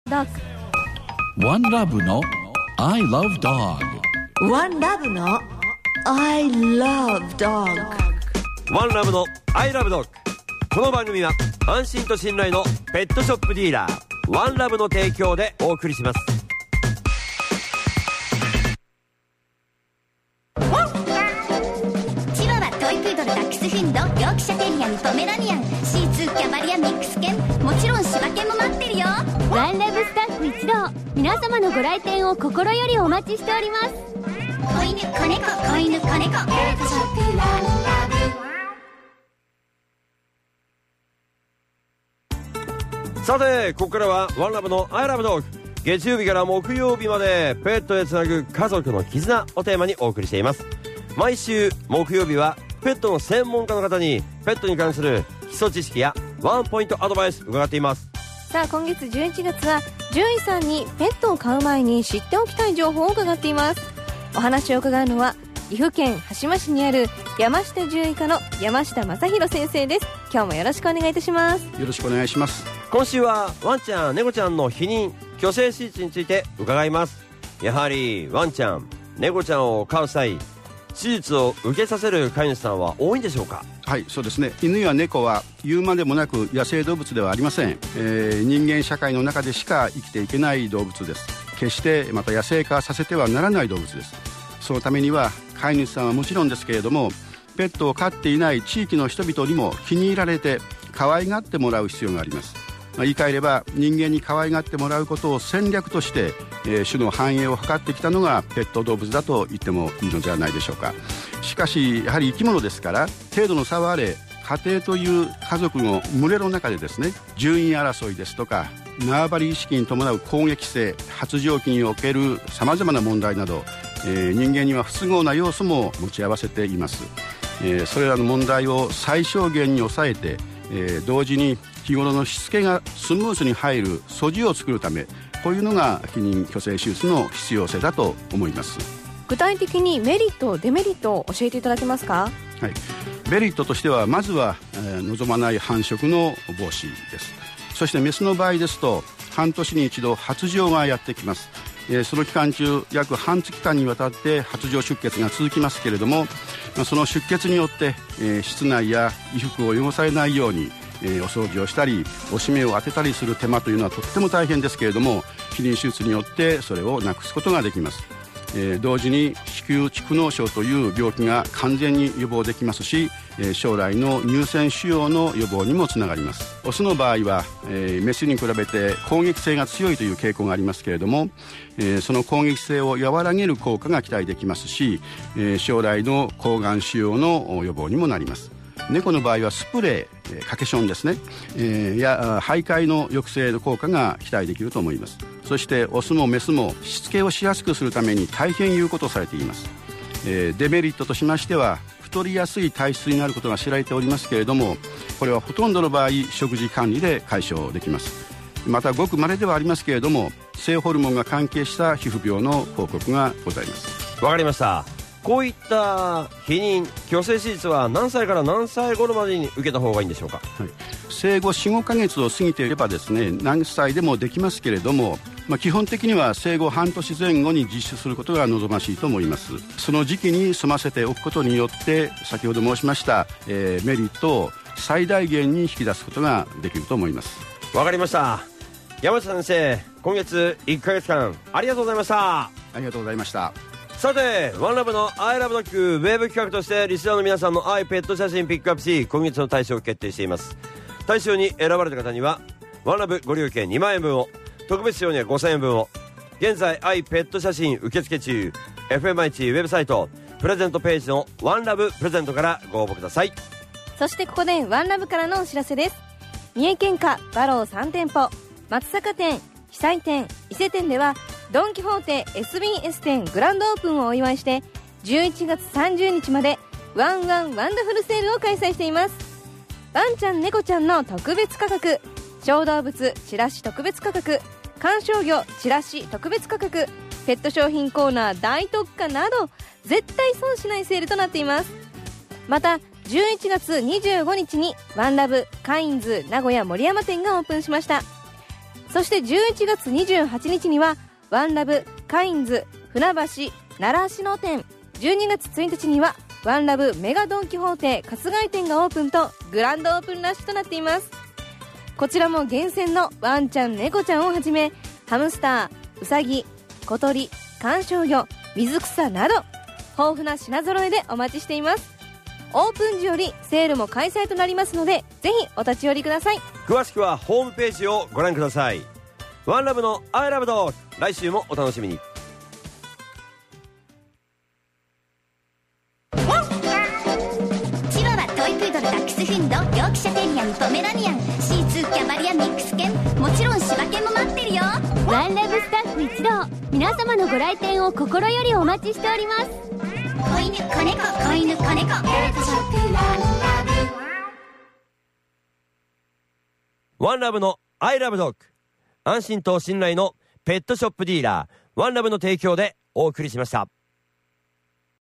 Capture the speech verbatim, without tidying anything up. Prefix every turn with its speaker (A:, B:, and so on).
A: Dog。
B: One Love の I Love Dog。
C: One Love の I Love Dog。
D: One Love の I Love Dog。 この番組は安心と信頼のペットショップディーラーワンラブの提供でお送りします。
E: チワワ、トイプードル、ダックスフィンド、ヨークシャテリアン、ポメラニアン、シーツー、キャバリア、ミックス犬、もちろん柴犬も待ってるよ。
A: ワンラブスタッフ一同、皆様のご来店を心よりお待ちしております。
E: 子犬、子猫、子犬、子猫、ペットショップワンラ
D: ブ。さてここからはワンラブの I Love Dog。 月曜日から木曜日までペットでつなぐ家族の絆をテーマにお送りしています。毎週木曜日はペットの専門家の方にペットに関する基礎知識やワンポイントアドバイス伺っています。
F: さあ今月じゅういちがつは獣医さんにペットを飼う前に知っておきたい情報を伺っています。お話を伺うのは岐阜県羽島市にある山下獣医科の山下正弘先生です。今日もよろしくお願いいたします。
G: よろしくお願いします。
D: 今週はワンちゃん猫ちゃんの避妊去勢手術について伺います。やはりワンちゃん猫ちゃんを飼う際手術を受けさせる飼い主さんは多いんでしょうか？
G: はい、そうですね。犬や猫は言うまでもなく野生動物ではありません、えー、人間社会の中でしか生きていけない動物です。決してまた野生化させてはならない動物です。そのためには飼い主さんはもちろんですけれども、ペットを飼っていない地域の人々にも気に入られて可愛がってもらう必要があります。まあ、言い換えれば人間に可愛がってもらうことを戦略として、えー、種の繁栄を図ってきたのがペット動物だと言ってもいいのではないでしょうか。しかしやはり生き物ですから程度の差はあれ、家庭という家族の群れの中でですね、順位争いですとか縄張り意識に伴う攻撃性、発情期におけるさまざまな問題など、えー、人間には不都合な要素も持ち合わせています。えー、それらの問題を最小限に抑えて、えー、同時に日頃のしつけがスムーズに入る素地を作るため、こういうのが避妊去勢手術の必要性だと思います。
F: 具体的にメリットデメリットを教えていただけますか？
G: はい、メリットとしてはまずは、えー、望まない繁殖の防止です。そしてメスの場合ですと半年に一度発情がやってきます。えー、その期間中約半月間にわたって発情出血が続きますけれども、まあ、その出血によって、えー、室内や衣服を汚されないように、えー、お掃除をしたりおしめを当てたりする手間というのはとっても大変ですけれども、避妊手術によってそれをなくすことができます。えー、同時に子宮蓄膿症という病気が完全に予防できますし、えー、将来の乳腺腫瘍の予防にもつながります。オスの場合は、えー、メスに比べて攻撃性が強いという傾向がありますけれども、えー、その攻撃性を和らげる効果が期待できますし、えー、将来の抗がん腫瘍の予防にもなります。猫の場合はスプレー、カケションですね、えー、や徘徊の抑制の効果が期待できると思います。そしてオスもメスもしつけをしやすくするために大変有効とされています。えー、デメリットとしましては太りやすい体質になることが知られておりますけれども、これはほとんどの場合食事管理で解消できます。またごく稀ではありますけれども性ホルモンが関係した皮膚病の報告がございます。
D: わかりました。こういった避妊去勢手術は何歳から何歳頃までに受けた方がいいんでしょうか？
G: はい、生後 よん、ごかげつを過ぎていればですね、何歳でもできますけれども、まあ、基本的には生後半年前後に実施することが望ましいと思います。その時期に済ませておくことによって先ほど申しました、えー、メリットを最大限に引き出すことができると思います。
D: わかりました。山下先生、今月いっかげつかんありがとうございました。
G: ありがとうございました。
D: さてワンラブの I Love Dog ウェブ企画としてリスナーの皆さんの愛ペット写真ピックアップし、今月の大賞を決定しています。大賞に選ばれた方にはワンラブご利用券にまんえんぶんを、特別賞にはごせんえんぶんを。現在愛ペット写真受付中。 エフエムアイチ ウェブサイトプレゼントページのワンラブプレゼントからご応募ください。
F: そしてここでワンラブからのお知らせです。三重県下バローさんてんぽ、松阪店、久西店、伊勢店ではドンキホーテ エスビーエス 店グランドオープンをお祝いしてじゅういちがつさんじゅうにちまでワンワンワンダフルセールを開催しています。ワンちゃん猫ちゃんの特別価格、小動物チラシ特別価格、観賞魚チラシ特別価格、ペット商品コーナー大特価など絶対損しないセールとなっています。またじゅういちがつにじゅうごにちにワンラブカインズ名古屋森山店がオープンしました。 そしてじゅういちがつにじゅうはちにちにはワンラブカインズ船橋習志野店、じゅうにがつついたちにはワンラブメガドンキホーテ春日井店がオープンとグランドオープンラッシュとなっています。こちらも厳選のワンちゃん猫ちゃんをはじめハムスター、ウサギ、小鳥、観賞魚、水草など豊富な品揃えでお待ちしています。オープン時よりセールも開催となりますのでぜひお立ち寄りください。
D: 詳しくはホームページをご覧ください。ワンラブの I love dog、 来週もお楽しみに。
E: チワワ、トイプードル、ダックスフンド、ヨークシャテリアン、ポメラニアン、シーツー、キャバリア、ミックス犬、もちろん柴犬も待ってるよ。
A: ワンラブスタッフ一同、皆様のご来店を心よりお待ちしております。
E: 子犬、子猫、子犬、子猫、ペットショップワンラブ。
D: ワンラブの I love dog、 安心と信頼のペットショップディーラーワンラブの提供でお送りしました。